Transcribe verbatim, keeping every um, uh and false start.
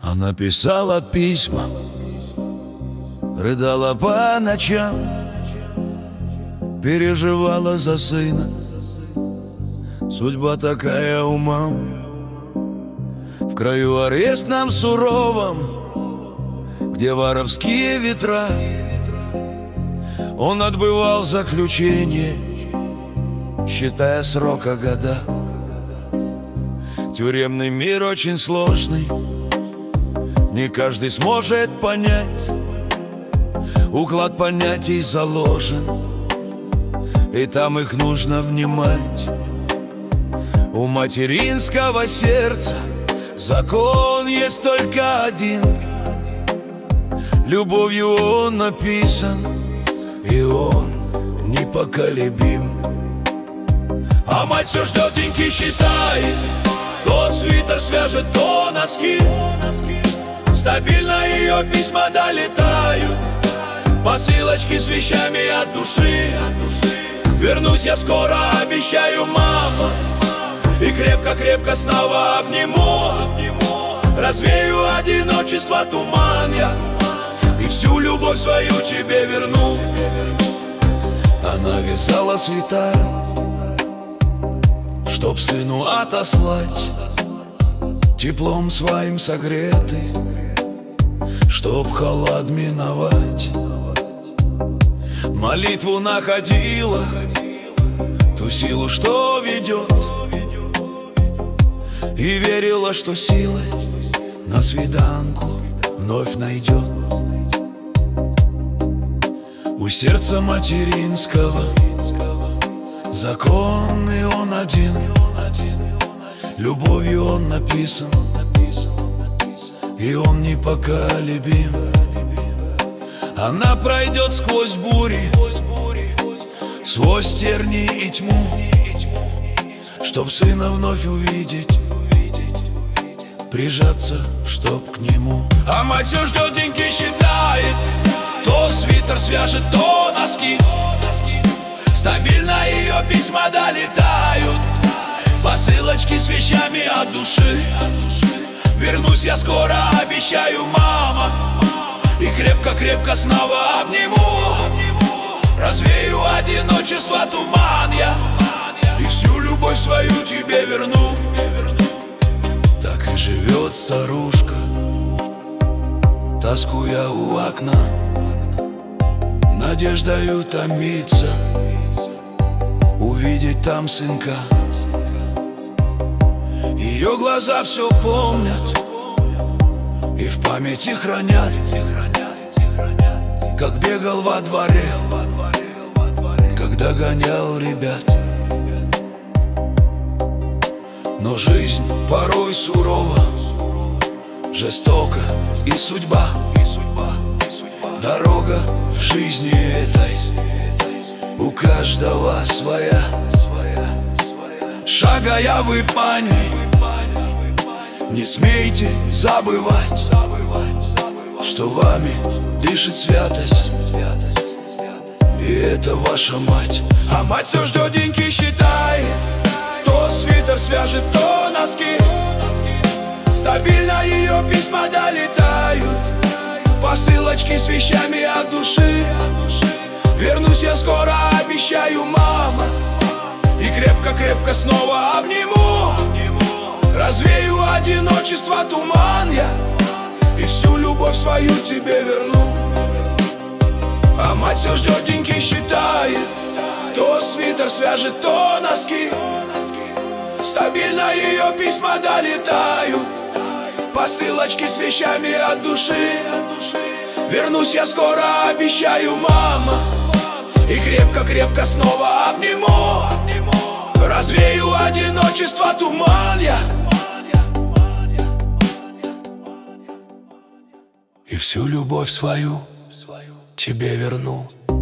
Она писала письма, рыдала по ночам, переживала за сына. Судьба такая у мам. В краю арестном суровом, где воровские ветра, он отбывал заключение, считая срока года. Тюремный мир очень сложный, не каждый сможет понять. Уклад понятий заложен, и там их нужно внимать. У материнского сердца закон есть только один. Любовью он написан, и он непоколебим. А мать все ждет, деньги считает, то свитер свяжет, то носки. Стабильно ее письма долетают, посылочки с вещами от души. Вернусь я скоро, обещаю, мама, и крепко-крепко снова обниму. Развею одиночество туман я, и всю любовь свою тебе верну. Она вязала свитер, чтоб сыну отослать, теплом своим согретый, чтоб холод миновать. Молитву находила, ту силу, что ведет, и верила, что силы на свиданку вновь найдет. У сердца материнского закон, и он один. Любовью он написан, и он непоколебим. Она пройдет сквозь бури, сквозь терни и тьму, чтоб сына вновь увидеть, прижаться, чтоб к нему. А мать все ждет, деньги считает, то свитер свяжет, то носки. Стабильно ее письма долетают, посылочки с вещами от души. Вернусь я скоро, обещаю, мама, и крепко-крепко снова обниму. Развею одиночество туман я, и всю любовь свою тебе верну. Так и живет старушка, тоскуя у окна, надеждою томится увидеть там сынка. Ее глаза все помнят и в памяти хранят, как бегал во дворе, когда гонял ребят. Но жизнь порой сурова, жестока и судьба. Дорога в жизни этой у каждого своя. Шагая вы по ней, не смейте забывать, что вами дышит святость, и это ваша мать. А мать все ждет, деньги считает, то свитер свяжет, то носки. Стабильно ее письма долетают, посылочки с вещами от души. Вернусь я скоро, обещаю, мама, и крепко-крепко снова обниму. Развею одиночество туман я, и всю любовь свою тебе верну. А мать все ждет, деньги считает, то свитер свяжет, то носки. Стабильно ее письма долетают, посылочки с вещами от души. Вернусь я скоро, обещаю, мама, и крепко-крепко снова обниму. Развею одиночество туман я, и всю любовь свою тебе верну.